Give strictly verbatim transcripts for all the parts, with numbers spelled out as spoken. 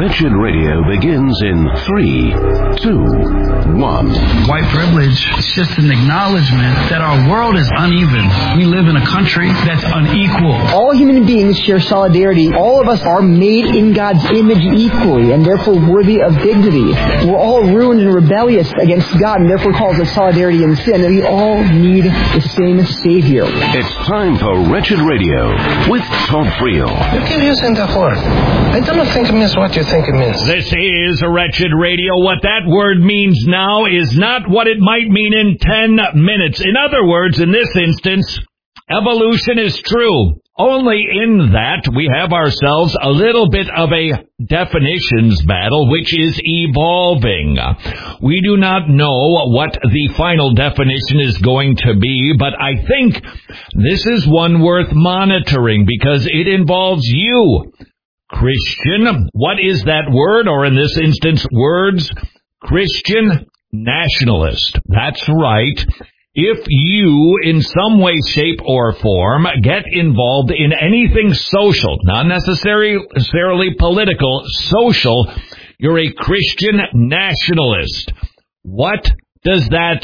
Wretched Radio begins in three, two, one. White privilege is just an acknowledgement that our world is uneven. We live in a country that's unequal. All human beings share solidarity. All of us are made in God's image equally and therefore worthy of dignity. We're all ruined and rebellious against God and therefore calls us solidarity in sin. And we all need the same Savior. It's time for Wretched Radio with Todd Friel. You keep using that word. I don't think it means what you think it means. This is Wretched Radio. What that word means now is not what it might mean in ten minutes. In other words, in this instance, evolution is true. Only in that we have ourselves a little bit of a definitions battle, which is evolving. We do not know what the final definition is going to be, but I think this is one worth monitoring because it involves you. Christian, what is that word, or in this instance, words? Christian nationalist. That's right. If you, in some way, shape, or form, get involved in anything social, not necessarily political, social, you're a Christian nationalist. What does that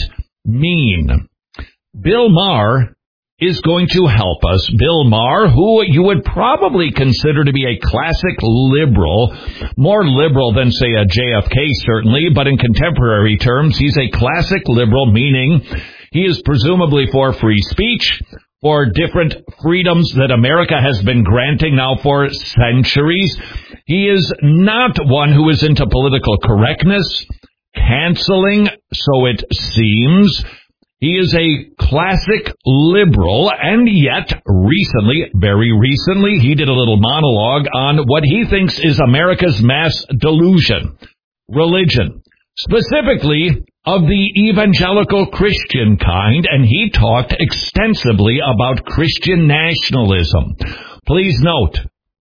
mean? Bill Maher is going to help us. Bill Maher, who you would probably consider to be a classic liberal, more liberal than, say, a J F K, certainly, but in contemporary terms, he's a classic liberal, meaning he is presumably for free speech, for different freedoms that America has been granting now for centuries. He is not one who is into political correctness, canceling, so it seems. He is a classic liberal, and yet recently, very recently, he did a little monologue on what he thinks is America's mass delusion, religion, specifically of the evangelical Christian kind, and he talked extensively about Christian nationalism. Please note,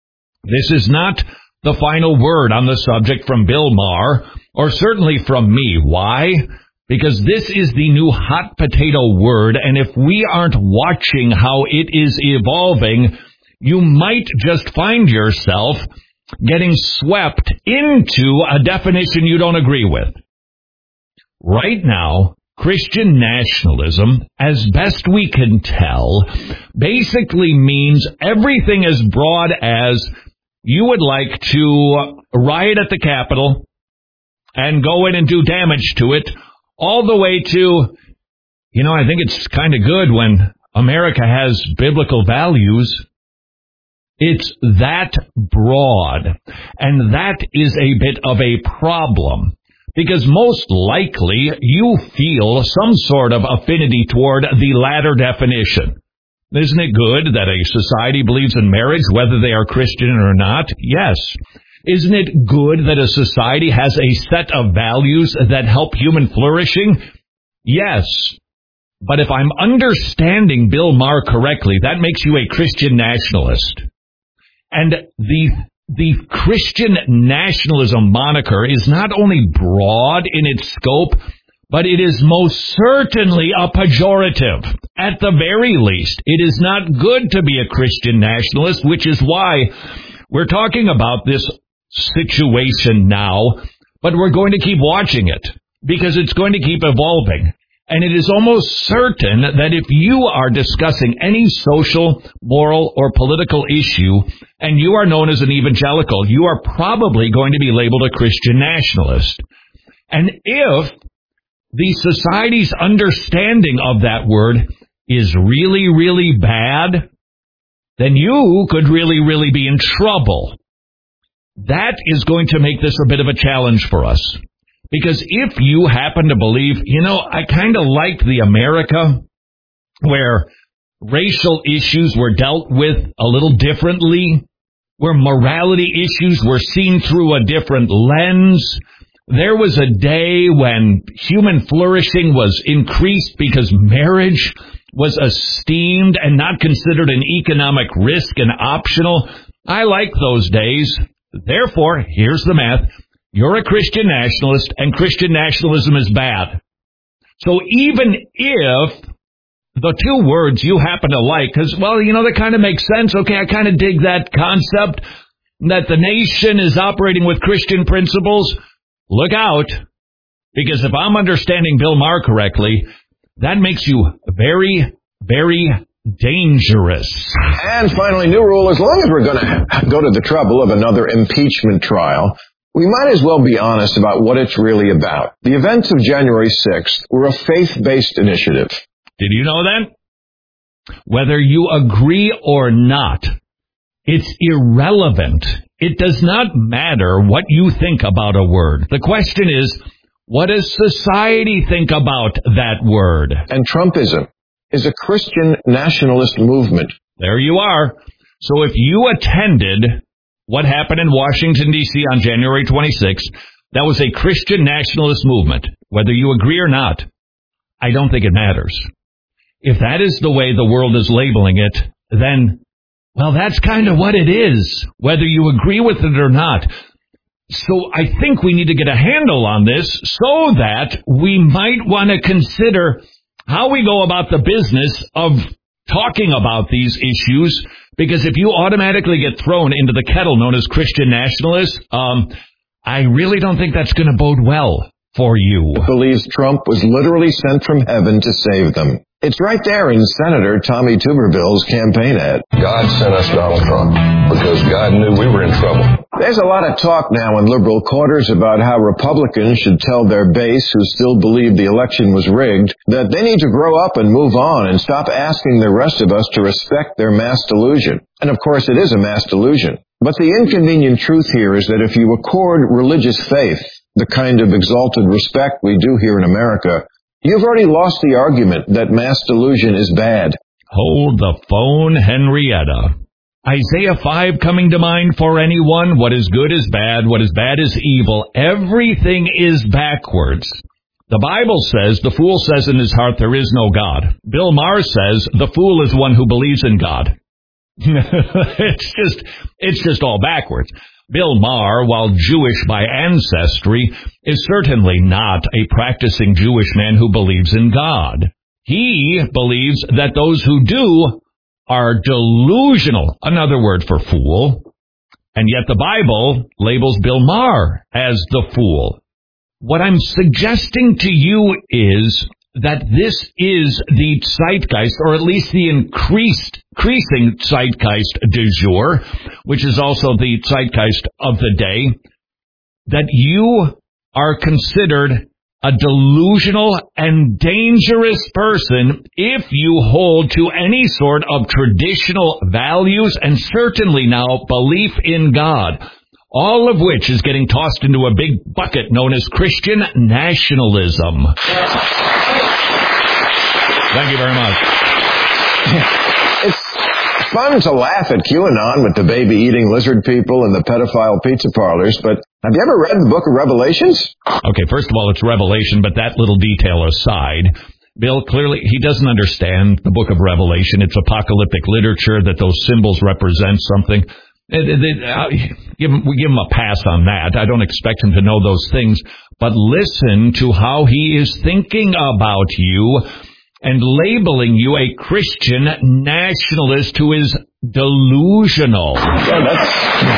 this is not the final word on the subject from Bill Maher, or certainly from me. Why? Because this is the new hot potato word, and if we aren't watching how it is evolving, you might just find yourself getting swept into a definition you don't agree with. Right now, Christian nationalism, as best we can tell, basically means everything as broad as you would like to riot at the Capitol and go in and do damage to it, all the way to, you know, I think it's kind of good when America has biblical values. It's that broad, and that is a bit of a problem. Because most likely you feel some sort of affinity toward the latter definition. Isn't it good that a society believes in marriage, whether they are Christian or not? Yes. Isn't it good that a society has a set of values that help human flourishing? Yes. But if I'm understanding Bill Maher correctly, that makes you a Christian nationalist. And the The Christian nationalism moniker is not only broad in its scope, but it is most certainly a pejorative. At the very least, it is not good to be a Christian nationalist, which is why we're talking about this situation now, but we're going to keep watching it because it's going to keep evolving. And it is almost certain that if you are discussing any social, moral, or political issue, and you are known as an evangelical, you are probably going to be labeled a Christian nationalist. And if the society's understanding of that word is really, really bad, then you could really, really be in trouble. That is going to make this a bit of a challenge for us. Because if you happen to believe, you know, I kind of like the America where racial issues were dealt with a little differently, where morality issues were seen through a different lens. There was a day when human flourishing was increased because marriage was esteemed and not considered an economic risk and optional. I like those days. Therefore, here's the math. You're a Christian nationalist, and Christian nationalism is bad. So even if the two words you happen to like, because, well, you know, that kind of makes sense. Okay, I kind of dig that concept. that the nation is operating with Christian principles, look out. Because if I'm understanding Bill Maher correctly, that makes you very, very dangerous. And finally, new rule, as long as we're going to go to the trouble of another impeachment trial, we might as well be honest about what it's really about. The events of January sixth were a faith-based initiative. Did you know that? Whether you agree or not, it's irrelevant. It does not matter what you think about a word. The question is, what does society think about that word? And Trumpism is a Christian nationalist movement. There you are. So if you attended what happened in Washington, D C on January twenty-sixth, that was a Christian nationalist movement. Whether you agree or not, I don't think it matters. If that is the way the world is labeling it, then, well, that's kind of what it is, whether you agree with it or not. So I think we need to get a handle on this so that we might want to consider how we go about the business of talking about these issues, because if you automatically get thrown into the kettle known as Christian nationalists, um, I really don't think that's going to bode well for you. Believes Trump was literally sent from heaven to save them. It's right there in Senator Tommy Tuberville's campaign ad. God sent us Donald Trump because God knew we were in trouble. There's a lot of talk now in liberal quarters about how Republicans should tell their base, who still believe the election was rigged, that they need to grow up and move on and stop asking the rest of us to respect their mass delusion. And of course it is a mass delusion. But the inconvenient truth here is that if you accord religious faith the kind of exalted respect we do here in America, you've already lost the argument that mass delusion is bad. Hold the phone, Henrietta. Isaiah five coming to mind for anyone? What is good is bad, what is bad is evil. Everything is backwards. The Bible says, the fool says in his heart there is no God. Bill Maher says, the fool is one who believes in God. it's just, it's just all backwards. Bill Maher, while Jewish by ancestry, is certainly not a practicing Jewish man who believes in God. He believes that those who do are delusional, another word for fool, and yet the Bible labels Bill Maher as the fool. What I'm suggesting to you is that this is the zeitgeist, or at least the increased, increasing zeitgeist du jour, which is also the zeitgeist of the day, that you are considered a delusional and dangerous person if you hold to any sort of traditional values and certainly now belief in God, all of which is getting tossed into a big bucket known as Christian nationalism. Thank you very much. It's fun to laugh at QAnon with the baby-eating lizard people and the pedophile pizza parlors, but have you ever read the book of Revelations? Okay, first of all, it's Revelation, but that little detail aside, Bill, clearly, he doesn't understand the book of Revelation. It's apocalyptic literature, that those symbols represent something. It, it, it, uh, give him, we give him a pass on that. I don't expect him to know those things, but listen to how he is thinking about you and labeling you a Christian nationalist who is delusional. Yeah, that's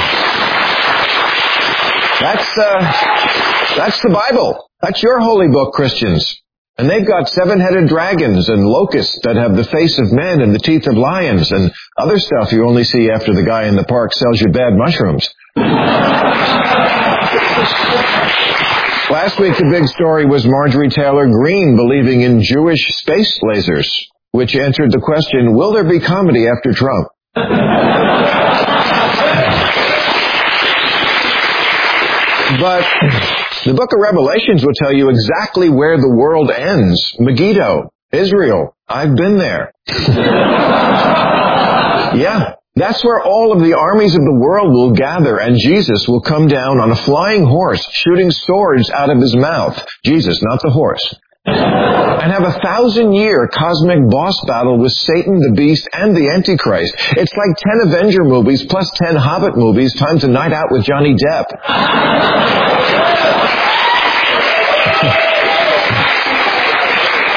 that's uh, that's the Bible. That's your holy book, Christians. And they've got seven-headed dragons and locusts that have the face of men and the teeth of lions and other stuff you only see after the guy in the park sells you bad mushrooms. Last week, the big story was Marjorie Taylor Greene believing in Jewish space lasers, which answered the question, will there be comedy after Trump? But the book of Revelations will tell you exactly where the world ends. Megiddo, Israel. I've been there. Yeah. That's where all of the armies of the world will gather, and Jesus will come down on a flying horse, shooting swords out of his mouth. Jesus, not the horse. And have a thousand-year cosmic boss battle with Satan, the Beast, and the Antichrist. It's like ten Avenger movies plus ten Hobbit movies times a night out with Johnny Depp.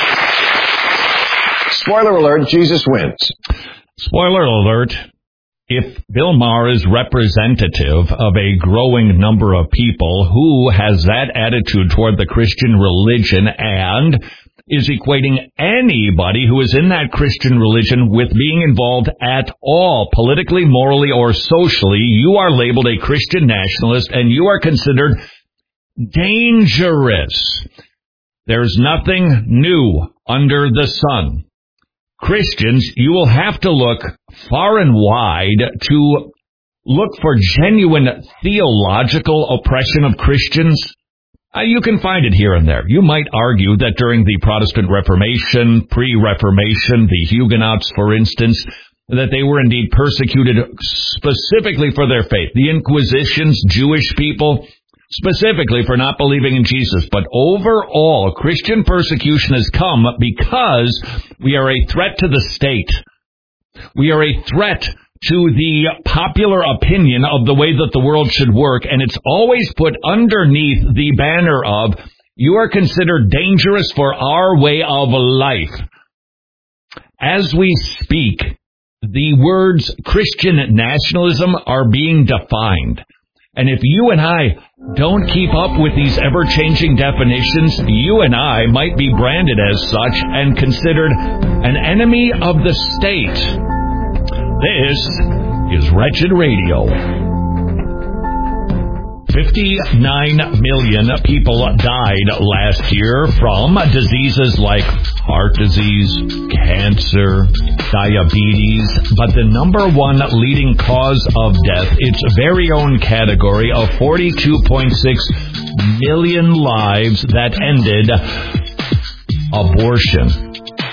Spoiler alert, Jesus wins. Spoiler alert. if Bill Maher is representative of a growing number of people who has that attitude toward the Christian religion and is equating anybody who is in that Christian religion with being involved at all, politically, morally, or socially, you are labeled a Christian nationalist and you are considered dangerous. There's nothing new under the sun. Christians, you will have to look far and wide to look for genuine theological oppression of Christians. Uh, you can find it here and there. You might argue that during the Protestant Reformation, pre-Reformation, the Huguenots, for instance, that they were indeed persecuted specifically for their faith. The Inquisitions, Jewish people, specifically for not believing in Jesus. But overall, Christian persecution has come because we are a threat to the state. We are a threat to the popular opinion of the way that the world should work, and it's always put underneath the banner of, you are considered dangerous for our way of life. As we speak, the words Christian nationalism are being defined. And if you and I don't keep up with these ever-changing definitions, you and I might be branded as such and considered an enemy of the state. This is Wretched Radio. fifty-nine million people died last year from diseases like heart disease, cancer, diabetes, but the number one leading cause of death, its very own category of forty-two point six million lives that ended, abortion.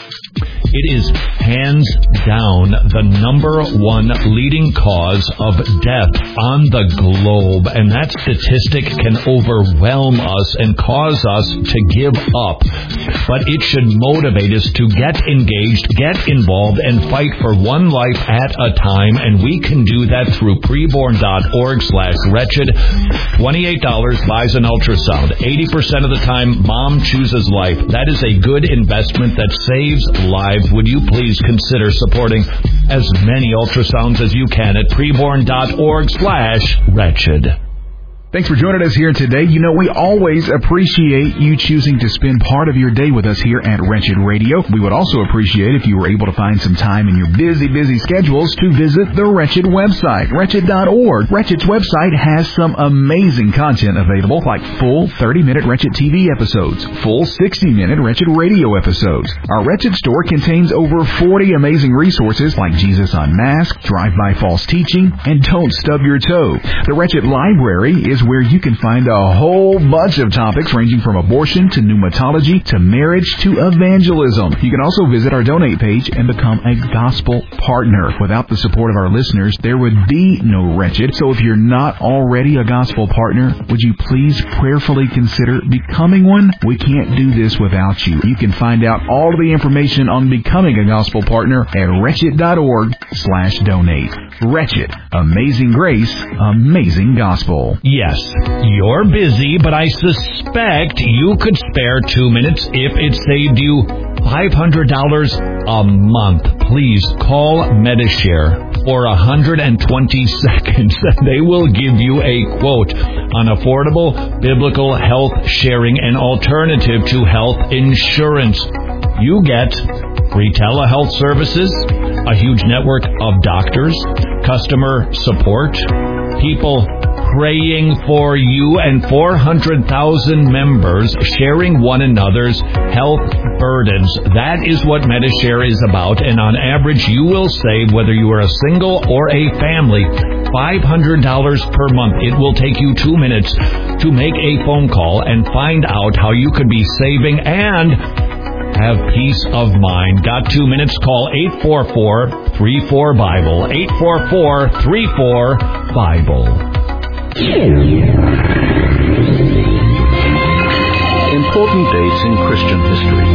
It is hands down the number one leading cause of death on the globe, and that statistic can overwhelm us and cause us to give up. But it should motivate us to get engaged, get involved, and fight for one life at a time, and we can do that through preborn.org slash wretched. twenty-eight dollars buys an ultrasound. eighty percent of the time, mom chooses life. That is a good investment that saves lives. Would you please consider supporting as many ultrasounds as you can at preborn.org slash wretched. Thanks for joining us here today. You know, we always appreciate you choosing to spend part of your day with us here at Wretched Radio. We would also appreciate if you were able to find some time in your busy, busy schedules to visit the Wretched website, wretched dot org. Wretched's website has some amazing content available, like full thirty-minute Wretched T V episodes, full sixty-minute Wretched Radio episodes. Our Wretched store contains over forty amazing resources like Jesus Unmasked, Drive-By False Teaching, and Don't Stub Your Toe. The Wretched Library is where you can find a whole bunch of topics ranging from abortion to pneumatology to marriage to evangelism. You can also visit our donate page and become a gospel partner. Without the support of our listeners, there would be no Wretched. So if you're not already a gospel partner, would you please prayerfully consider becoming one? We can't do this without you. You can find out all of the information on becoming a gospel partner at wretched dot org slash donate. Wretched. Amazing grace. Amazing gospel. Yes, you're busy, but I suspect you could spare two minutes if it saved you five hundred dollars a month. Please call Medishare for one hundred twenty seconds. They will give you a quote on affordable biblical health sharing and alternative to health insurance. You get free telehealth services, a huge network of doctors, customer support, people praying for you, and four hundred thousand members sharing one another's health burdens. That is what Medishare is about, and on average you will save, whether you are a single or a family, five hundred dollars per month. It will take you two minutes to make a phone call and find out how you could be saving and have peace of mind. Got two minutes? Call eight four four, three four, Bible. eight four four, three four, Bible. Important dates in Christian history.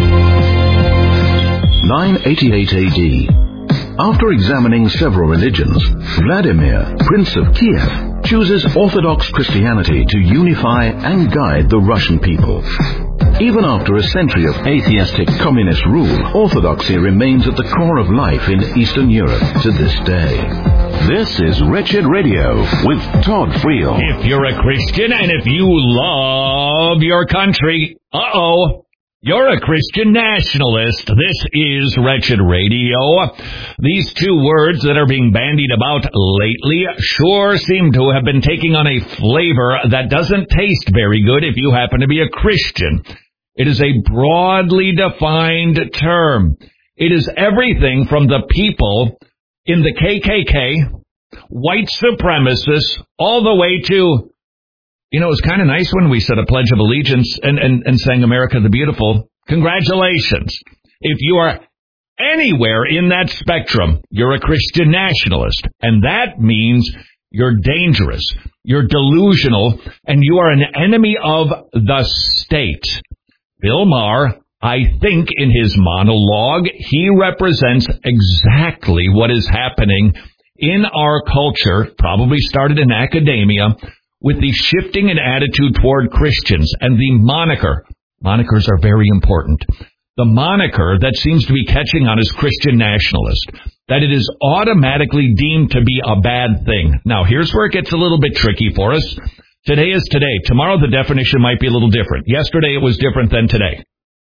nine eighty-eight A D. After examining several religions, Vladimir, Prince of Kiev, chooses Orthodox Christianity to unify and guide the Russian people. Even after a century of atheistic communist rule, orthodoxy remains at the core of life in Eastern Europe to this day. This is Wretched Radio with Todd Friel. If you're a Christian and if you love your country, uh-oh, you're a Christian nationalist. This is Wretched Radio. These two words that are being bandied about lately sure seem to have been taking on a flavor that doesn't taste very good if you happen to be a Christian. It is a broadly defined term. It is everything from the people in the K K K, white supremacists, all the way to, you know, it was kind of nice when we said a Pledge of Allegiance and, and, and sang America the Beautiful. Congratulations. If you are anywhere in that spectrum, you're a Christian nationalist. And that means you're dangerous, you're delusional, and you are an enemy of the state. Bill Maher, I think in his monologue, he represents exactly what is happening in our culture, probably started in academia, with the shifting in attitude toward Christians and the moniker. Monikers are very important. The moniker that seems to be catching on is Christian nationalist, that it is automatically deemed to be a bad thing. Now, here's where it gets a little bit tricky for us. Today is today. Tomorrow the definition might be a little different. Yesterday it was different than today.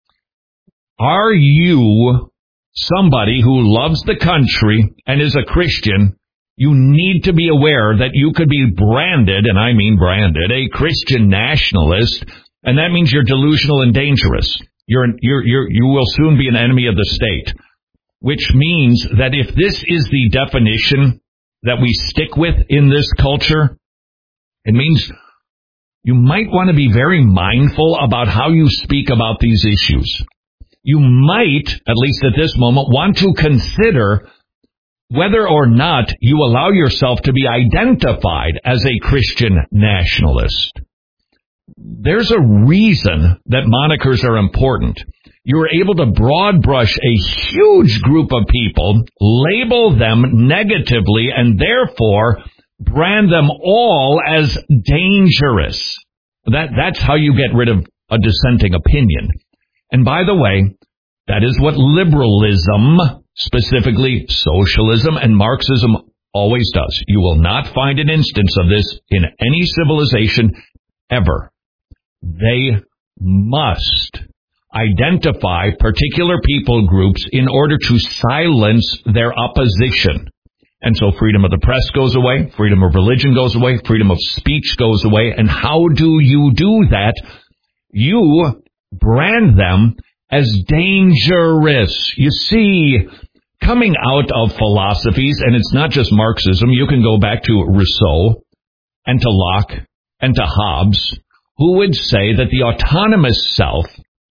Are you somebody who loves the country and is a Christian? You need to be aware that you could be branded, and I mean branded, a Christian nationalist, and that means you're delusional and dangerous. You're, you're, you're, you will soon be an enemy of the state, which means that if this is the definition that we stick with in this culture, it means you might want to be very mindful about how you speak about these issues. You might, at least at this moment, want to consider whether or not you allow yourself to be identified as a Christian nationalist. There's a reason that monikers are important. You're able to broad brush a huge group of people, label them negatively, and therefore brand them all as dangerous. That, that's how you get rid of a dissenting opinion. And by the way, that is what liberalism, specifically socialism and Marxism, always does. You will not find an instance of this in any civilization ever. They must identify particular people groups in order to silence their opposition. And so freedom of the press goes away, freedom of religion goes away, freedom of speech goes away. And how do you do that? You brand them as dangerous. You see, coming out of philosophies, and it's not just Marxism, you can go back to Rousseau and to Locke and to Hobbes, who would say that the autonomous self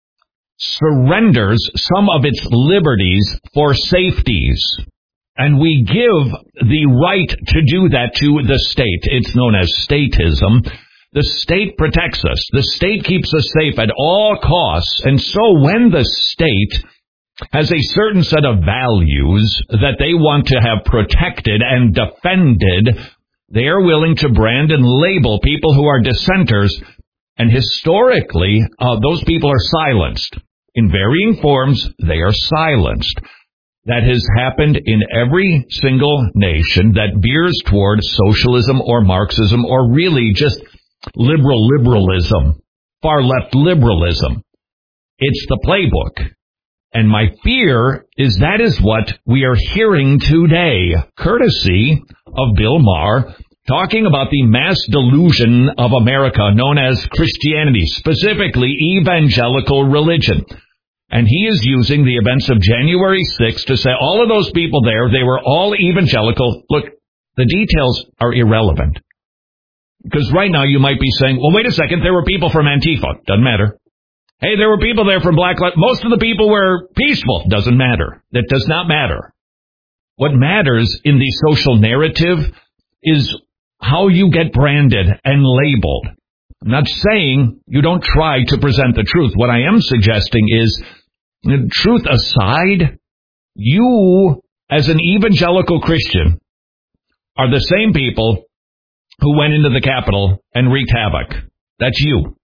surrenders some of its liberties for safeties. And we give the right to do that to the state. It's known as statism. The state protects us. The state keeps us safe at all costs. And so when the state has a certain set of values that they want to have protected and defended, they are willing to brand and label people who are dissenters. And historically, uh, those people are silenced. In varying forms, they are silenced. That has happened in every single nation that veers toward socialism or Marxism or really just liberal liberalism, far left liberalism. It's the playbook. And my fear is that is what we are hearing today, courtesy of Bill Maher, talking about the mass delusion of America known as Christianity, specifically evangelical religion. And he is using the events of January sixth to say all of those people there, they were all evangelical. Look, the details are irrelevant. Because right now you might be saying, well, wait a second, there were people from Antifa. Doesn't matter. Hey, there were people there from Black Lives. Most of the people were peaceful. Doesn't matter. That does not matter. What matters in the social narrative is how you get branded and labeled. I'm not saying you don't try to present the truth. What I am suggesting is, truth aside, you, as an evangelical Christian, are the same people who went into the Capitol and wreaked havoc. That's you.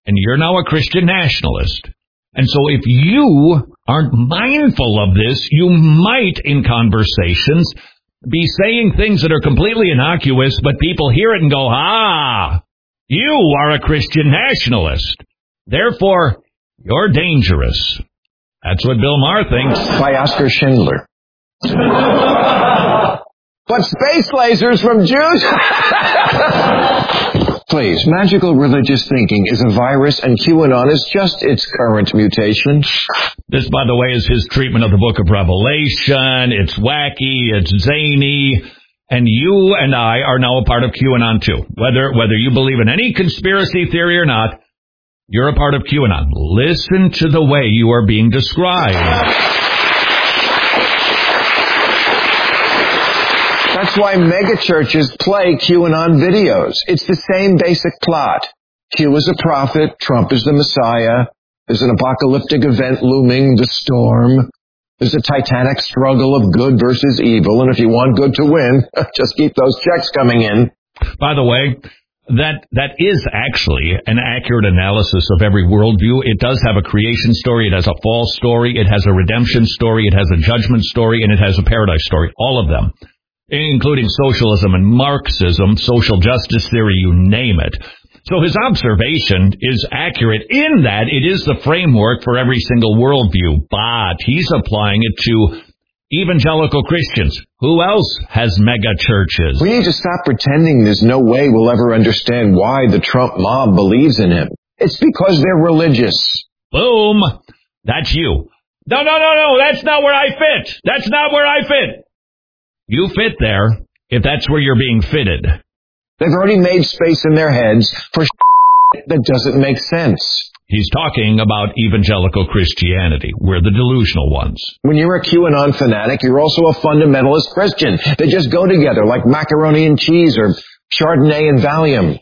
and you're now a Christian nationalist. And so if you aren't mindful of this, you might, in conversations, be saying things that are completely innocuous, but people hear it and go, ah, you are a Christian nationalist. Therefore, you're dangerous. That's what Bill Maher thinks. By Oskar Schindler. But space lasers from Jews? Please, magical religious thinking is a virus, and QAnon is just its current mutation. This, by the way, is his treatment of the book of Revelation. It's wacky, it's zany, and you and I are now a part of QAnon too. Whether whether you believe in any conspiracy theory or not, you're a part of QAnon. Listen to the way you are being described. That's why megachurches play QAnon videos. It's the same basic plot. Q is a prophet. Trump is the Messiah. There's an apocalyptic event looming, the storm. There's a titanic struggle of good versus evil. And if you want good to win, just keep those checks coming in. By the way, that that is actually an accurate analysis of every worldview. It does have a creation story. It has a fall story. It has a redemption story. It has a judgment story. And it has a paradise story. All of them, including socialism and Marxism, social justice theory, you name it. So his observation is accurate in that it is the framework for every single worldview, but he's applying it to evangelical Christians. Who else has mega churches? We need to stop pretending there's no way we'll ever understand why the Trump mob believes in him. It's because they're religious. Boom. That's you. No, no, no, no. That's not where I fit. That's not where I fit. You fit there if that's where you're being fitted. They've already made space in their heads for that doesn't make sense. He's talking about evangelical Christianity. We're the delusional ones. When you're a QAnon fanatic, you're also a fundamentalist Christian. They just go together like macaroni and cheese or Chardonnay and Valium.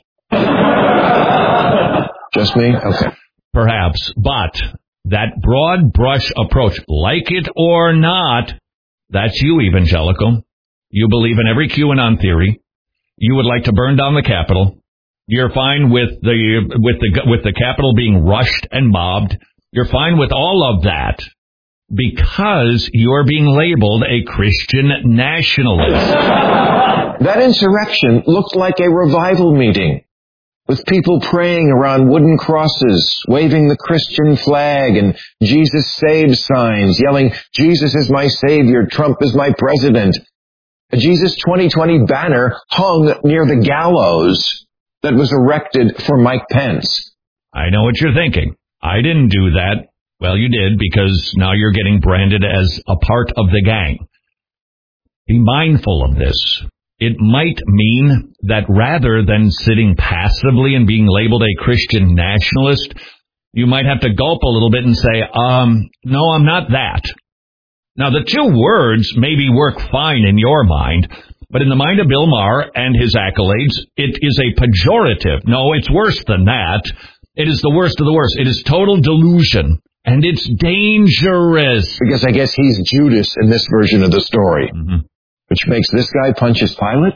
Just me? Okay. Perhaps, but that broad brush approach, like it or not, that's you, evangelical. You believe in every QAnon theory. You would like to burn down the Capitol. You're fine with the with the with the Capitol being rushed and mobbed. You're fine with all of that because you're being labeled a Christian nationalist. That insurrection looked like a revival meeting with people praying around wooden crosses, waving the Christian flag and Jesus saves signs, yelling, Jesus is my savior, Trump is my president. A Jesus twenty twenty banner hung near the gallows that was erected for Mike Pence. I know what you're thinking. I didn't do that. Well, you did, because now you're getting branded as a part of the gang. Be mindful of this. It might mean that rather than sitting passively and being labeled a Christian nationalist, you might have to gulp a little bit and say, um, no, I'm not that. Now, the two words maybe work fine in your mind, but in the mind of Bill Maher and his accolades, it is a pejorative. No, it's worse than that. It is the worst of the worst. It is total delusion, and it's dangerous. Because I guess he's Judas in this version of the story, mm-hmm. which makes this guy Pontius Pilate.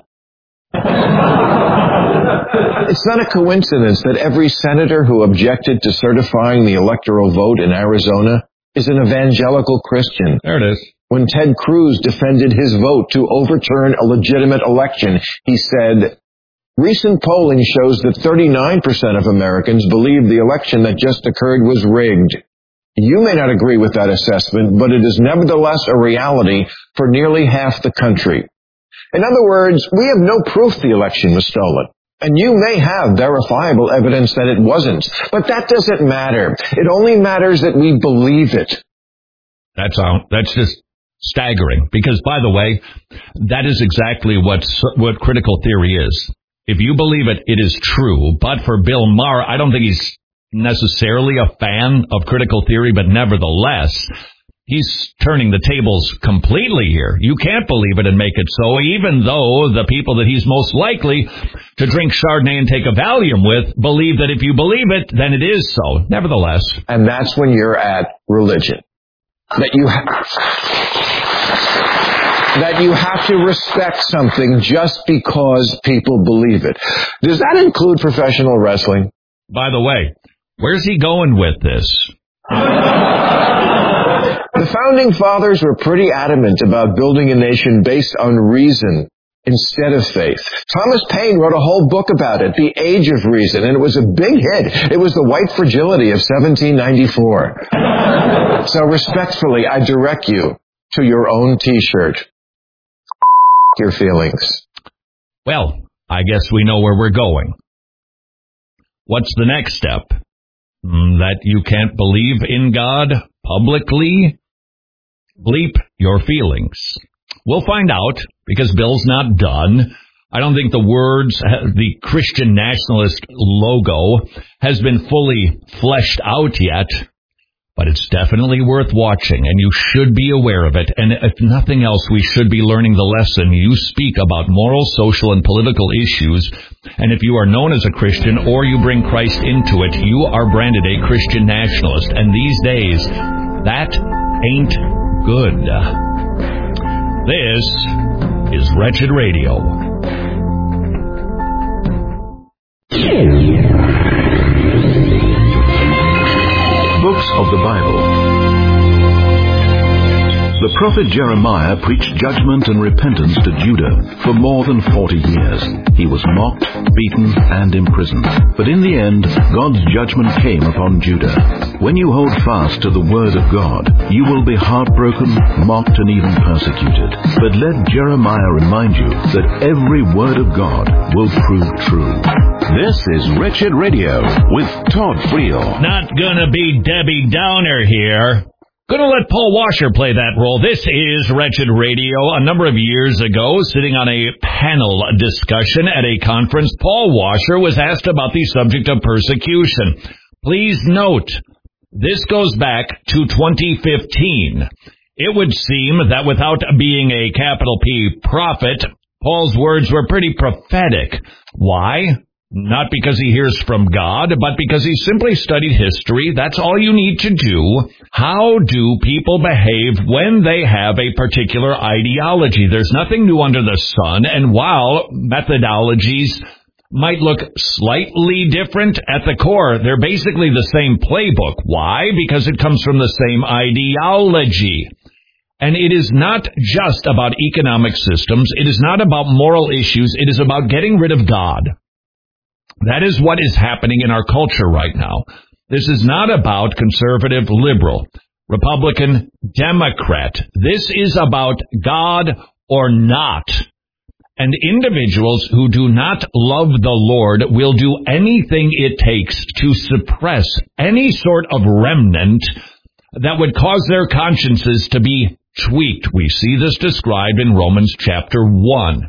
It's not a coincidence that every senator who objected to certifying the electoral vote in Arizona is an evangelical Christian. There it is. When Ted Cruz defended his vote to overturn a legitimate election, he said, recent polling shows that thirty-nine percent of Americans believe the election that just occurred was rigged. You may not agree with that assessment, but it is nevertheless a reality for nearly half the country. In other words, we have no proof the election was stolen. And you may have verifiable evidence that it wasn't, but that doesn't matter. It only matters that we believe it. That's all. That's just staggering. Because, by the way, that is exactly what what critical theory is. If you believe it, it is true. But for Bill Maher, I don't think he's necessarily a fan of critical theory, but nevertheless, he's turning the tables completely here. You can't believe it and make it so, even though the people that he's most likely to drink Chardonnay and take a Valium with believe that if you believe it, then it is so. Nevertheless. And that's when you're at religion. That you have... that you have to respect something just because people believe it. Does that include professional wrestling? By the way, Where's he going with this? The founding fathers were pretty adamant about building a nation based on reason instead of faith. Thomas Paine wrote a whole book about it, The Age of Reason, and it was a big hit. It was the white fragility of seventeen ninety-four. So respectfully, I direct you to your own T-shirt. Your feelings. Well, I guess we know where we're going. What's the next step? That you can't believe in God publicly? Bleep your feelings. We'll find out, because Bill's not done. I don't think the words, the Christian nationalist logo, has been fully fleshed out yet, but it's definitely worth watching, and you should be aware of it. And if nothing else, we should be learning the lesson. You speak about moral, social, and political issues, and if you are known as a Christian or you bring Christ into it, you are branded a Christian nationalist. And these days, that ain't good. This is Wretched Radio. Books of the Bible. The prophet Jeremiah preached judgment and repentance to Judah for more than forty years. He was mocked, beaten, and imprisoned. But in the end, God's judgment came upon Judah. When you hold fast to the word of God, you will be heartbroken, mocked, and even persecuted. But let Jeremiah remind you that every word of God will prove true. This is Wretched Radio with Todd Friel. Not gonna be Debbie Downer here. Gonna let Paul Washer play that role. This is Wretched Radio. A number of years ago, sitting on a panel discussion at a conference, Paul Washer was asked about the subject of persecution. Please note, this goes back to twenty fifteen. It would seem that without being a capital P prophet, Paul's words were pretty prophetic. Why? Not because he hears from God, but because he simply studied history. That's all you need to do. How do people behave when they have a particular ideology? There's nothing new under the sun, and while methodologies might look slightly different, at the core, they're basically the same playbook. Why? Because it comes from the same ideology. And it is not just about economic systems. It is not about moral issues. It is about getting rid of God. That is what is happening in our culture right now. This is not about conservative, liberal, Republican, Democrat. This is about God or not. And individuals who do not love the Lord will do anything it takes to suppress any sort of remnant that would cause their consciences to be tweaked. We see this described in Romans chapter one.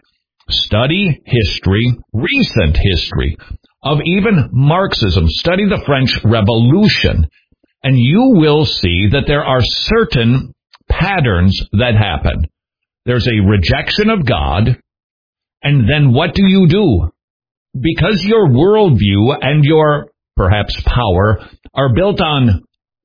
Study history, recent history, of even Marxism. Study the French Revolution, and you will see that there are certain patterns that happen. There's a rejection of God, and then what do you do? Because your worldview and your, perhaps, power are built on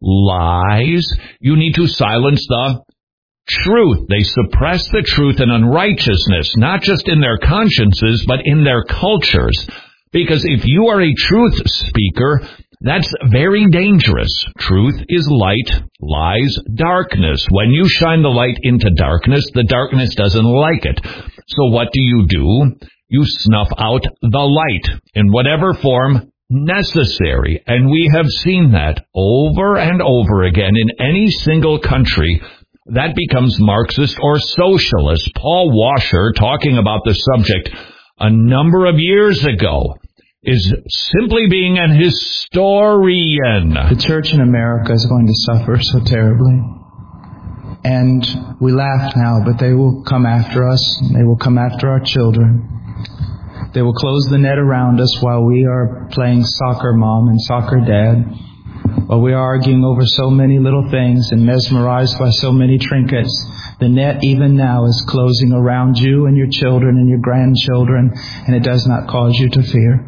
lies, you need to silence the truth. They suppress the truth and unrighteousness, not just in their consciences, but in their cultures. Because if you are a truth speaker, that's very dangerous. Truth is light, lies darkness. When you shine the light into darkness, the darkness doesn't like it. So what do you do? You snuff out the light in whatever form necessary. And we have seen that over and over again in any single country that becomes Marxist or socialist. Paul Washer, talking about the subject a number of years ago, is simply being an historian. The church in America is going to suffer so terribly. And we laugh now, but they will come after us. They will come after our children. They will close the net around us while we are playing soccer mom and soccer dad, while we are arguing over so many little things and mesmerized by so many trinkets. The net even now is closing around you and your children and your grandchildren, and it does not cause you to fear.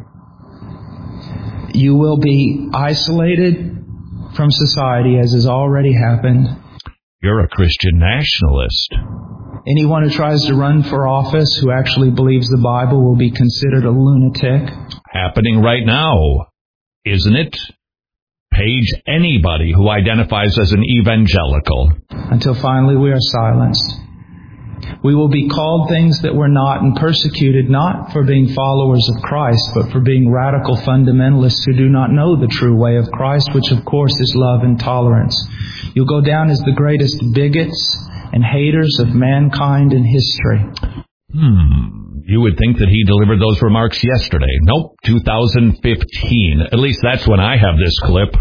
You will be isolated from society, as has already happened. You're a Christian nationalist. Anyone who tries to run for office who actually believes the Bible will be considered a lunatic. Happening right now, isn't it? page anybody who identifies as an evangelical. Until finally we are silenced. We will be called things that we're not and persecuted not for being followers of Christ, but for being radical fundamentalists who do not know the true way of Christ, which of course is love and tolerance. You'll go down as the greatest bigots and haters of mankind in history. Hmm. You would think that he delivered those remarks yesterday. Nope, two thousand fifteen. At least that's when I have this clip.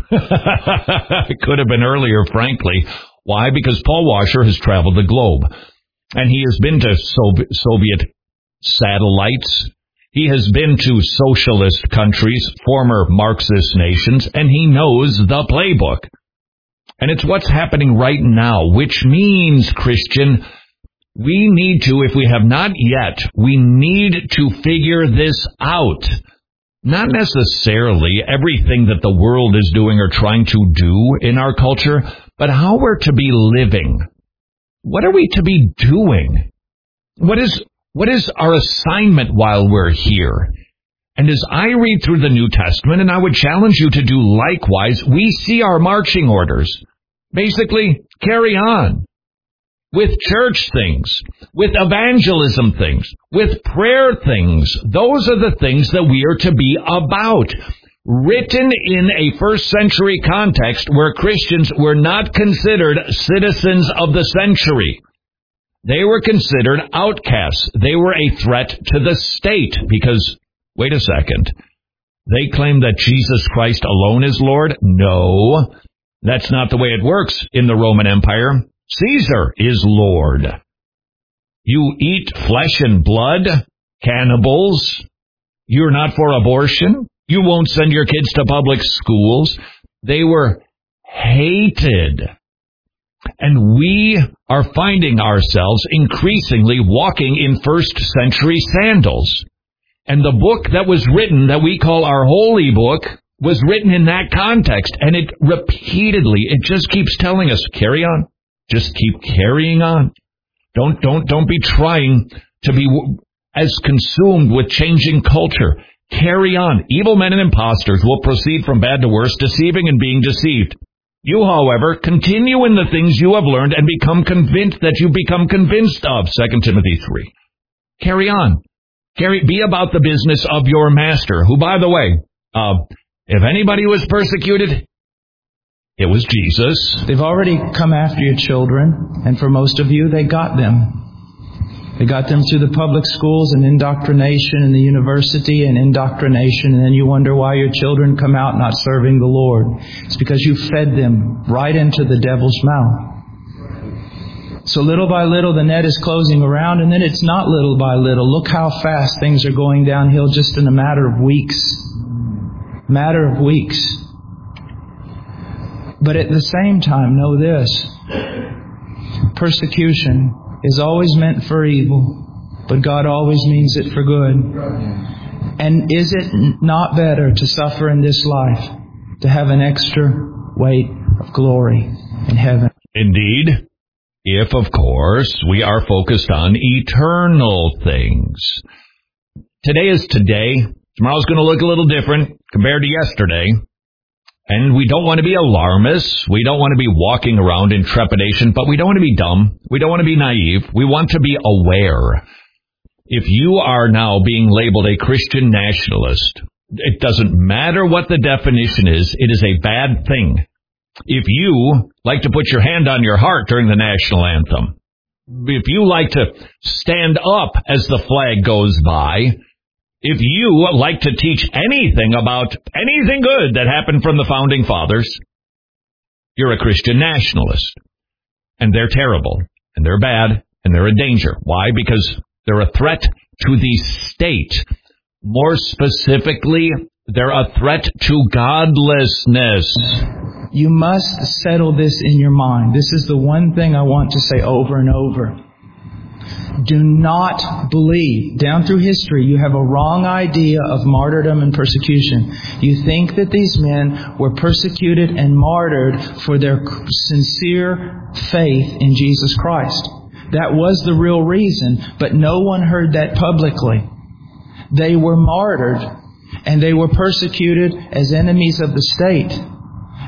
It could have been earlier, frankly. Why? Because Paul Washer has traveled the globe. And he has been to Soviet satellites. He has been to socialist countries, former Marxist nations, and he knows the playbook. And it's what's happening right now, which means, Christian, we need to, if we have not yet, we need to figure this out. Not necessarily everything that the world is doing or trying to do in our culture, but how we're to be living. What are we to be doing? What is what is our assignment while we're here? And as I read through the New Testament, and I would challenge you to do likewise, we see our marching orders. Basically, carry on with church things, with evangelism things, with prayer things. Those are the things that we are to be about. Written in a first century context where Christians were not considered citizens of the century. They were considered outcasts. They were a threat to the state because, wait a second, they claim that Jesus Christ alone is Lord? No, that's not the way it works in the Roman Empire. Caesar is Lord. You eat flesh and blood, cannibals. You're not for abortion. You won't send your kids to public schools. They were hated. And we are finding ourselves increasingly walking in first century sandals. And the book that was written, that we call our holy book, was written in that context. And it repeatedly, it just keeps telling us, carry on. Just keep carrying on. Don't, don't, don't be trying to be as consumed with changing culture. Carry on. Evil men and impostors will proceed from bad to worse, deceiving and being deceived. You, however, continue in the things you have learned and become convinced that you become convinced of. Second Timothy three. Carry on. Carry, be about the business of your master, who, by the way, uh, if anybody was persecuted, it was Jesus. They've already come after your children, and for most of you, they got them. They got them through the public schools and indoctrination and the university and indoctrination, and then you wonder why your children come out not serving the Lord. It's because you fed them right into the devil's mouth. So little by little the net is closing around, and then it's not little by little. Look how fast things are going downhill just in a matter of weeks. Matter of weeks. But at the same time, know this. Persecution is always meant for evil, but God always means it for good. And is it not better to suffer in this life, to have an extra weight of glory in heaven? Indeed, if, of course, we are focused on eternal things. Today is today. Tomorrow's going to look a little different compared to yesterday. And we don't want to be alarmists. We don't want to be walking around in trepidation, but we don't want to be dumb. We don't want to be naive. We want to be aware. If you are now being labeled a Christian nationalist, it doesn't matter what the definition is. It is a bad thing. If you like to put your hand on your heart during the national anthem, if you like to stand up as the flag goes by, if you like to teach anything about anything good that happened from the founding fathers, you're a Christian nationalist. And they're terrible, and they're bad, and they're a danger. Why? Because they're a threat to the state. More specifically, they're a threat to godlessness. You must settle this in your mind. This is the one thing I want to say over and over. Do not believe. Down through history, you have a wrong idea of martyrdom and persecution. You think that these men were persecuted and martyred for their sincere faith in Jesus Christ. That was the real reason, but no one heard that publicly. They were martyred, and they were persecuted as enemies of the state.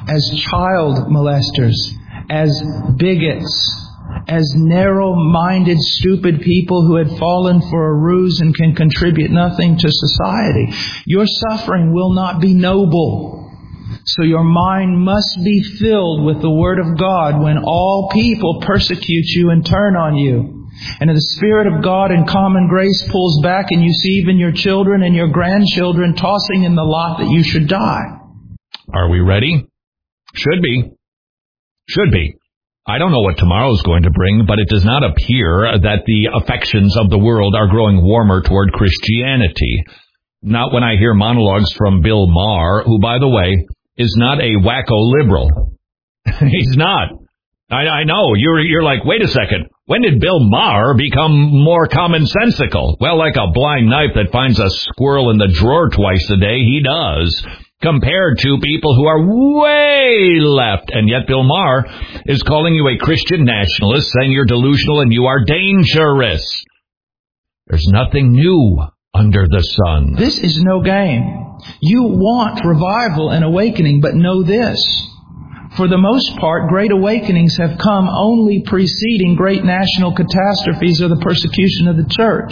as child molesters, as bigots, as narrow-minded, stupid people who had fallen for a ruse and can contribute nothing to society. Your suffering will not be noble. So your mind must be filled with the Word of God when all people persecute you and turn on you. And if the Spirit of God in common grace pulls back and you see even your children and your grandchildren tossing in the lot that you should die. Are we ready? Should be. Should be. I don't know what tomorrow's going to bring, but it does not appear that the affections of the world are growing warmer toward Christianity. Not when I hear monologues from Bill Maher, who, by the way, is not a wacko liberal. He's not. I, I know. You're, you're like, wait a second. When did Bill Maher become more commonsensical? Well, like a blind knife that finds a squirrel in the drawer twice a day, he does. Compared to people who are way left. And yet Bill Maher is calling you a Christian nationalist, saying you're delusional and you are dangerous. There's nothing new under the sun. This is no game. You want revival and awakening, but know this. For the most part, great awakenings have come only preceding great national catastrophes or the persecution of the church.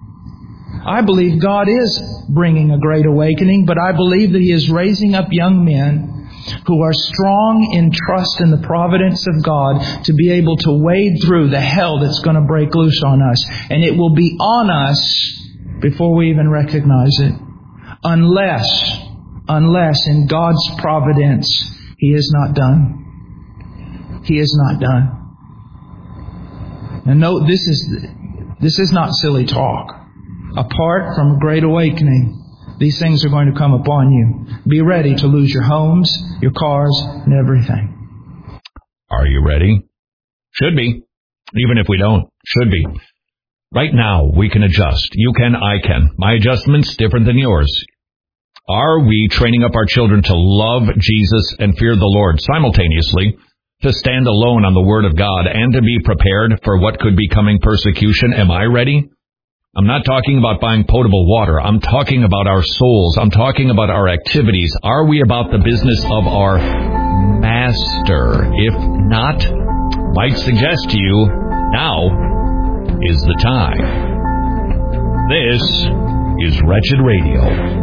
I believe God is bringing a great awakening, but I believe that He is raising up young men who are strong in trust in the providence of God to be able to wade through the hell that's going to break loose on us. And it will be on us before we even recognize it. Unless, unless in God's providence, He is not done. He is not done. And note, this is, this is not silly talk. Apart from a great awakening, these things are going to come upon you. Be ready to lose your homes, your cars, and everything. Are you ready? Should be. Even if we don't. Should be. Right now, we can adjust. You can, I can. My adjustment's different than yours. Are we training up our children to love Jesus and fear the Lord simultaneously, to stand alone on the Word of God, and to be prepared for what could be coming persecution? Am I ready? I'm not talking about buying potable water. I'm talking about our souls. I'm talking about our activities. Are we about the business of our Master? If not, might suggest to you, now is the time. This is Wretched Radio.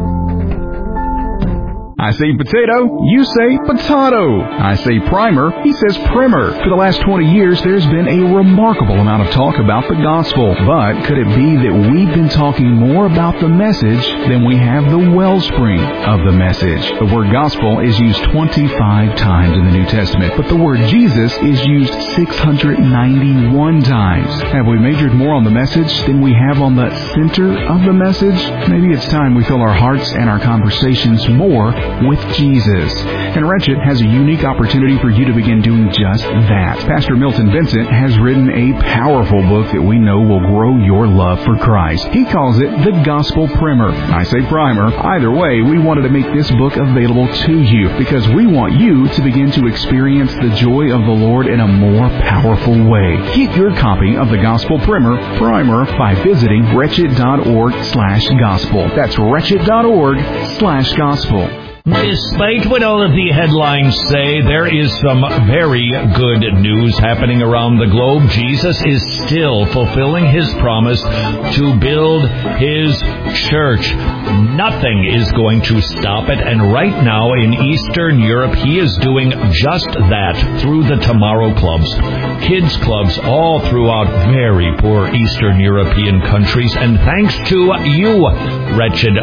I say potato, you say potato. I say primer, he says primer. For the last twenty years, there's been a remarkable amount of talk about the gospel. But could it be that we've been talking more about the message than we have the wellspring of the message? The word gospel is used twenty-five times in the New Testament, but the word Jesus is used six hundred ninety-one times. Have we majored more on the message than we have on the center of the message? Maybe it's time we fill our hearts and our conversations more with Jesus. And Wretched has a unique opportunity for you to begin doing just that. Pastor Milton Vincent has written a powerful book that we know will grow your love for Christ. He calls it the Gospel Primer. I say primer. Either way, we wanted to make this book available to you because we want you to begin to experience the joy of the Lord in a more powerful way. Get your copy of the Gospel Primer primer by visiting wretched.org slash gospel. That's wretched.org slash gospel. Despite what all of the headlines say, there is some very good news happening around the globe. Jesus is still fulfilling His promise to build His church. Nothing is going to stop it. And right now in Eastern Europe, He is doing just that through the Tomorrow Clubs. Kids clubs all throughout very poor Eastern European countries. And thanks to you, wretched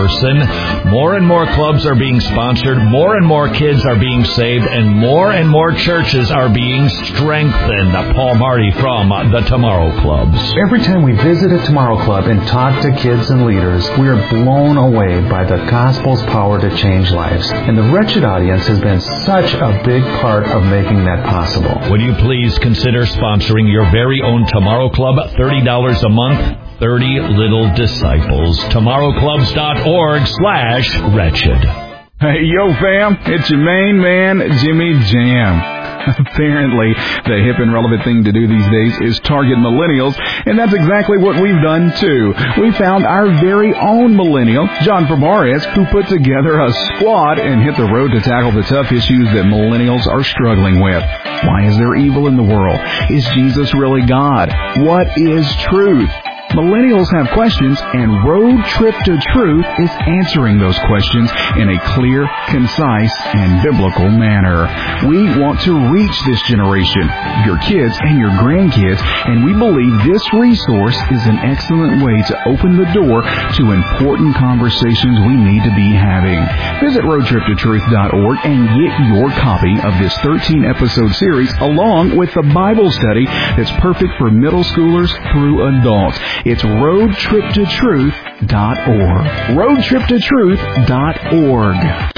person, more and more clubs are being sponsored, more and more kids are being saved, and more and more churches are being strengthened. Paul Marty from the Tomorrow Clubs. Every time we visit a Tomorrow Club and talk to kids and leaders, we are blown away by the gospel's power to change lives. And the Wretched audience has been such a big part of making that possible. Would you please consider sponsoring your very own Tomorrow Club? thirty dollars a month. thirty Little Disciples. tomorrowclubs.org slash wretched. Hey, yo, fam, it's your main man, Jimmy Jam. Apparently, the hip and relevant thing to do these days is target millennials, and that's exactly what we've done too. We found our very own millennial, John Fabares, who put together a squad and hit the road to tackle the tough issues that millennials are struggling with. Why is there evil in the world? Is Jesus really God? What is truth? Millennials have questions, and Road Trip to Truth is answering those questions in a clear, concise, and biblical manner. We want to reach this generation, your kids and your grandkids, and we believe this resource is an excellent way to open the door to important conversations we need to be having. Visit road trip to truth dot org and get your copy of this thirteen episode series along with the Bible study that's perfect for middle schoolers through adults. It's road trip to truth dot org. road trip to truth dot org.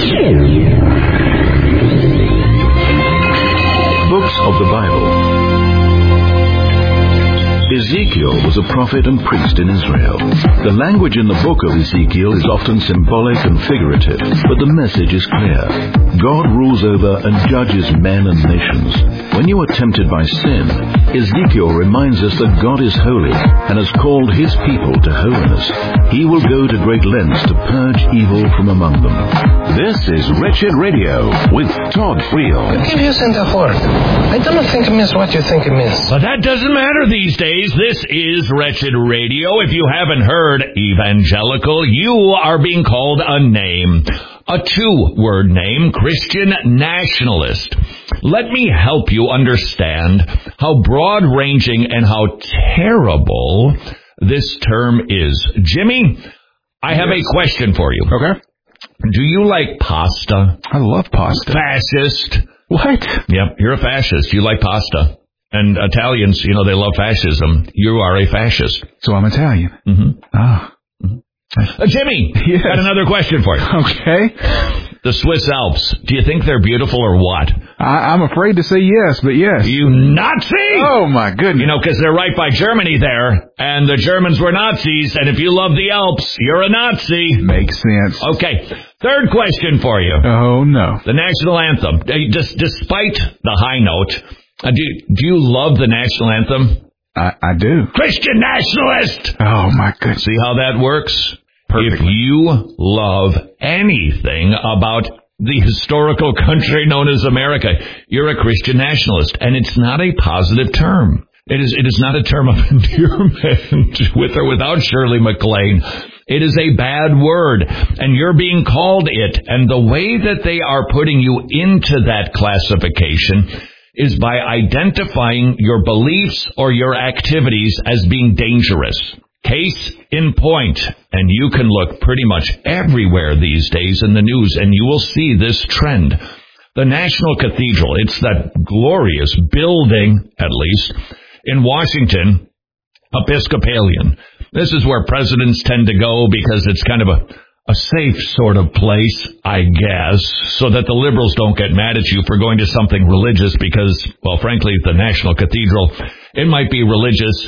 Books of the Bible. Ezekiel was a prophet and priest in Israel. The language in the book of Ezekiel is often symbolic and figurative, but the message is clear. God rules over and judges men and nations. When you are tempted by sin, Ezekiel reminds us that God is holy and has called His people to holiness. He will go to great lengths to purge evil from among them. This is Wretched Radio with Todd Friel. You keep using the word. I don't think it means what you think it means. But that doesn't matter these days. This is Wretched Radio. If you haven't heard evangelical, you are being called a name. A two-word name, Christian nationalist. Let me help you understand how broad-ranging and how terrible this term is. Jimmy, I have a question for you. Okay. Do you like pasta? I love pasta. Fascist. What? Yep, you're a fascist. You like pasta. And Italians, you know, they love fascism. You are a fascist. So I'm Italian. Mm-hmm. Ah. Mm-hmm. Uh, Jimmy, yes. Got another question for you. Okay. The Swiss Alps, do you think they're beautiful or what? I, I'm afraid to say yes, but yes. You Nazi! Oh, my goodness. You know, because they're right by Germany there, and the Germans were Nazis, and if you love the Alps, you're a Nazi. Makes sense. Okay, third question for you. Oh, no. The national anthem. Just despite the high note, uh, do, do you love the national anthem? I, I do. Christian nationalist! Oh, my goodness. See how that works? Perfectly. If you love anything about the historical country known as America, you're a Christian nationalist, and it's not a positive term. It is it is not a term of endearment with or without Shirley MacLaine. It is a bad word, and you're being called it, and the way that they are putting you into that classification is by identifying your beliefs or your activities as being dangerous. Case in point, and you can look pretty much everywhere these days in the news, and you will see this trend. The National Cathedral, it's that glorious building, at least, in Washington, Episcopalian. This is where presidents tend to go because it's kind of a, a safe sort of place, I guess, so that the liberals don't get mad at you for going to something religious because, well, frankly, the National Cathedral, it might be religious.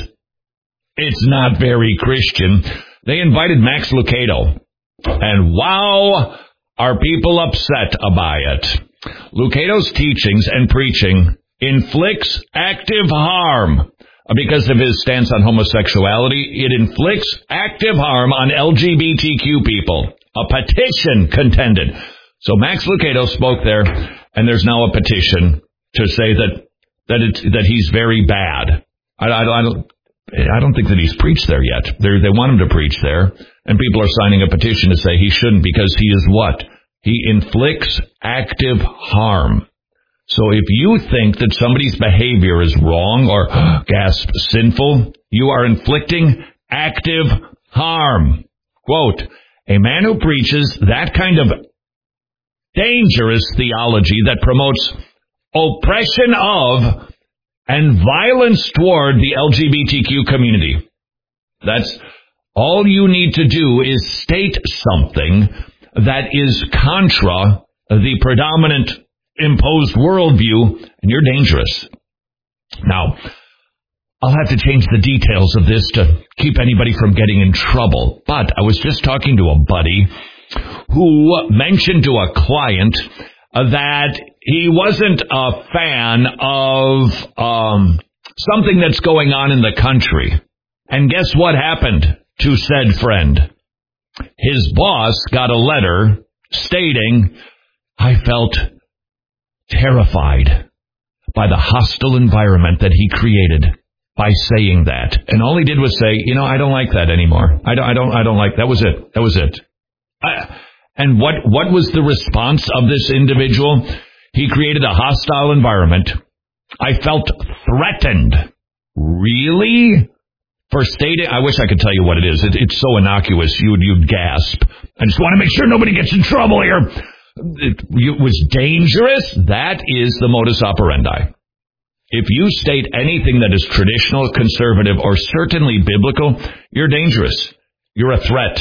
It's not very Christian. They invited Max Lucado, and wow, are people upset about it. Lucado's teachings and preaching inflicts active harm because of his stance on homosexuality. It inflicts active harm on L G B T Q people. A petition contended. So Max Lucado spoke there, and there's now a petition to say that that it's, that he's very bad. I, I, I don't. I don't think that he's preached there yet. They're, they want him to preach there, and people are signing a petition to say he shouldn't because he is what? He inflicts active harm. So if you think that somebody's behavior is wrong or, gasp, sinful, you are inflicting active harm. Quote, a man who preaches that kind of dangerous theology that promotes oppression of and violence toward the L G B T Q community. That's all you need to do is state something that is contra the predominant imposed worldview, and you're dangerous. Now, I'll have to change the details of this to keep anybody from getting in trouble, but I was just talking to a buddy who mentioned to a client that he wasn't a fan of um, something that's going on in the country. And guess what happened to said friend? His boss got a letter stating, I felt terrified by the hostile environment that he created by saying that. And all he did was say, you know, I don't like that anymore. I don't, I don't, I don't like, that was it. That was it. I, and what, what was the response of this individual? He created a hostile environment. I felt threatened. Really? For stating, I wish I could tell you what it is. It, it's so innocuous, you'd, you'd gasp. I just want to make sure nobody gets in trouble here. It, it was dangerous. That is the modus operandi. If you state anything that is traditional, conservative, or certainly biblical, you're dangerous. You're a threat.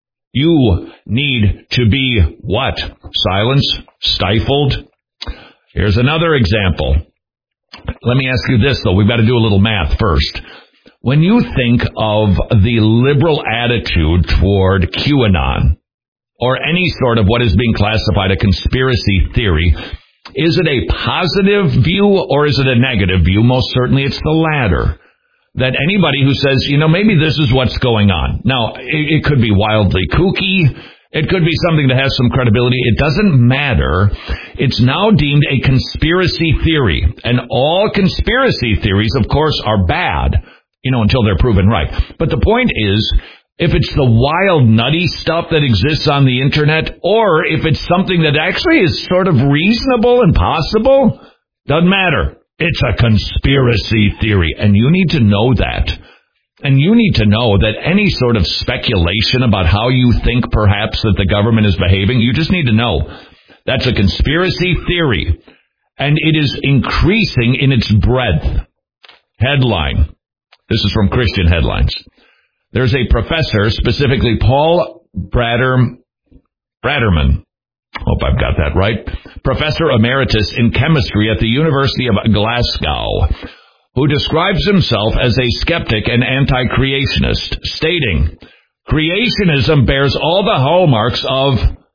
You need to be what? Silenced? Stifled? Here's another example. Let me ask you this, though. We've got to do a little math first. When you think of the liberal attitude toward QAnon, or any sort of what is being classified a conspiracy theory, is it a positive view or is it a negative view? Most certainly it's the latter. That anybody who says, you know, maybe this is what's going on. Now, it, it could be wildly kooky. It could be something that has some credibility. It doesn't matter. It's now deemed a conspiracy theory. And all conspiracy theories, of course, are bad, you know, until they're proven right. But the point is, if it's the wild, nutty stuff that exists on the internet, or if it's something that actually is sort of reasonable and possible, doesn't matter. It's a conspiracy theory, and you need to know that. And you need to know that any sort of speculation about how you think perhaps that the government is behaving, you just need to know that's a conspiracy theory, and it is increasing in its breadth. Headline. This is from Christian Headlines. There's a professor, specifically Paul Brader, Braderman, hope I've got that right, professor emeritus in chemistry at the University of Glasgow, who describes himself as a skeptic and anti-creationist, stating, creationism bears all the hallmarks of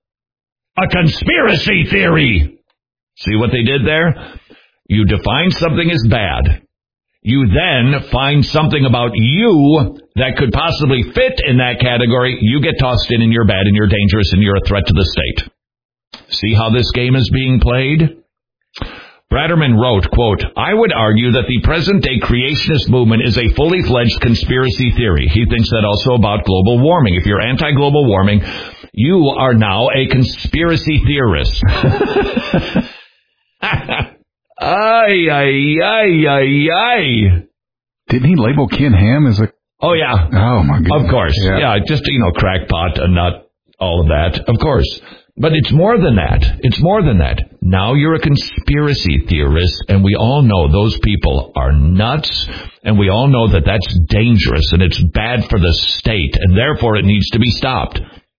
a conspiracy theory. See what they did there? You define something as bad. You then find something about you that could possibly fit in that category. You get tossed in and you're bad and you're dangerous and you're a threat to the state. See how this game is being played? Braderman wrote, quote, I would argue that the present-day creationist movement is a fully fledged conspiracy theory. He thinks that also about global warming. If you're anti-global warming, you are now a conspiracy theorist. Ay, ay, ay, ay, ay. Didn't he label Ken Ham as a... Oh, yeah. Oh, my goodness. Of course. Yeah, yeah just, you know, crackpot and nut, all of that. Of course. But it's more than that. It's more than that. Now you're a conspiracy theorist, and we all know those people are nuts, and we all know that that's dangerous, and it's bad for the state, and therefore it needs to be stopped.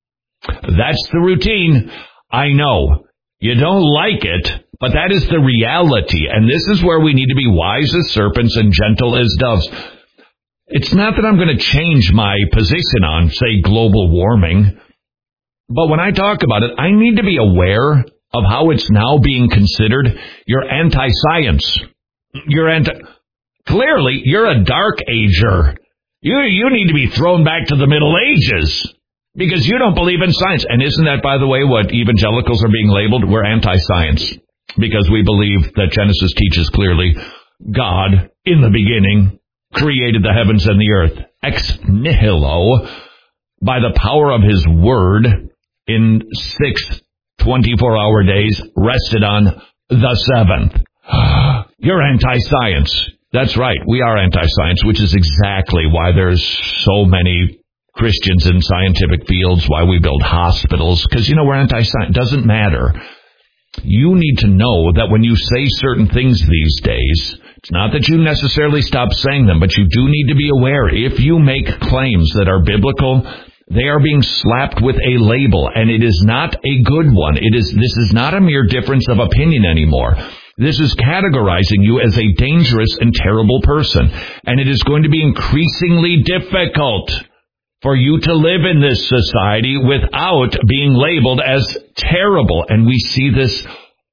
That's the routine. I know. You don't like it, but that is the reality, and this is where we need to be wise as serpents and gentle as doves. It's not that I'm going to change my position on, say, global warming, but when I talk about it, I need to be aware of how it's now being considered. You're anti-science. You're anti... Clearly, you're a dark ager. You, you need to be thrown back to the Middle Ages. Because you don't believe in science. And isn't that, by the way, what evangelicals are being labeled? We're anti-science. Because we believe that Genesis teaches clearly God, in the beginning, created the heavens and the earth. Ex nihilo, by the power of his word, in six twenty-four hour days, rested on the seventh. You're anti-science. That's right. We are anti-science, which is exactly why there's so many Christians in scientific fields, why we build hospitals, because, you know, we're anti-science. It doesn't matter. You need to know that when you say certain things these days, it's not that you necessarily stop saying them, but you do need to be aware. If you make claims that are biblical, they are being slapped with a label, and it is not a good one. It is. This is not a mere difference of opinion anymore. This is categorizing you as a dangerous and terrible person, and it is going to be increasingly difficult for you to live in this society without being labeled as terrible. And we see this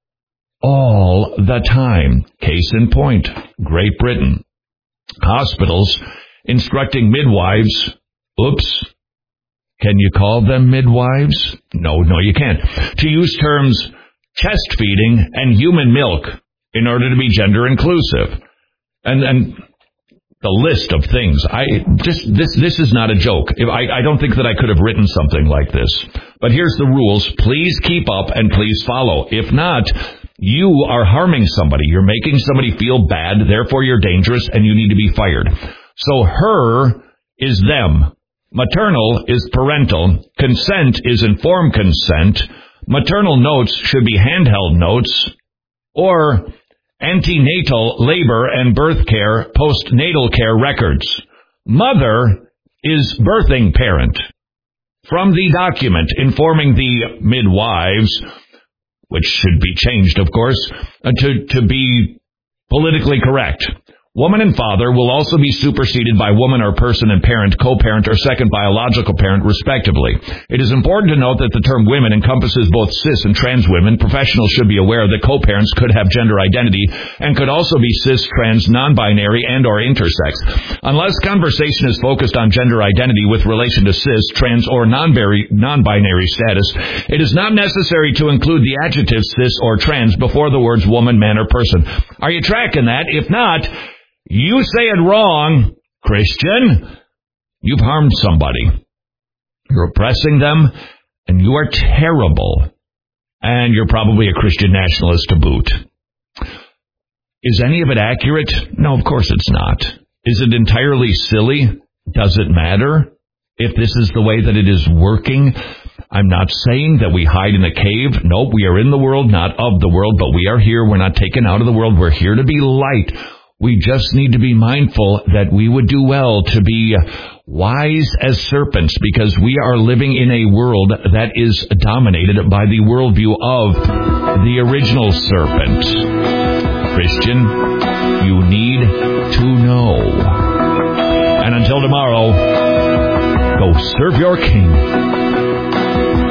all the time. Case in point, Great Britain. Hospitals instructing midwives, oops, can you call them midwives? No, no, you can't. To use terms chest feeding and human milk in order to be gender inclusive. And and the list of things. I just this this is not a joke. I, I don't think that I could have written something like this. But here's the rules. Please keep up and please follow. If not, you are harming somebody. You're making somebody feel bad. Therefore, you're dangerous and you need to be fired. So her is them. Maternal is parental. Consent is informed consent. Maternal notes should be handheld notes. Or antenatal, labor, and birth care, postnatal care records. Mother is birthing parent. From the document informing the midwives, which should be changed, of course, to, to be politically correct. Woman and father will also be superseded by woman or person and parent, co-parent, or second biological parent, respectively. It is important to note that the term women encompasses both cis and trans women. Professionals should be aware that co-parents could have gender identity and could also be cis, trans, non-binary, and or intersex. Unless conversation is focused on gender identity with relation to cis, trans, or non-binary status, it is not necessary to include the adjectives cis or trans before the words woman, man, or person. Are you tracking that? If not, you say it wrong, Christian. You've harmed somebody. You're oppressing them, and you are terrible. And you're probably a Christian nationalist to boot. Is any of it accurate? No, of course it's not. Is it entirely silly? Does it matter? If this is the way that it is working, I'm not saying that we hide in a cave. No, we are in the world, not of the world, but we are here. We're not taken out of the world. We're here to be light. We just need to be mindful that we would do well to be wise as serpents, because we are living in a world that is dominated by the worldview of the original serpent. Christian, you need to know. And until tomorrow, go serve your king.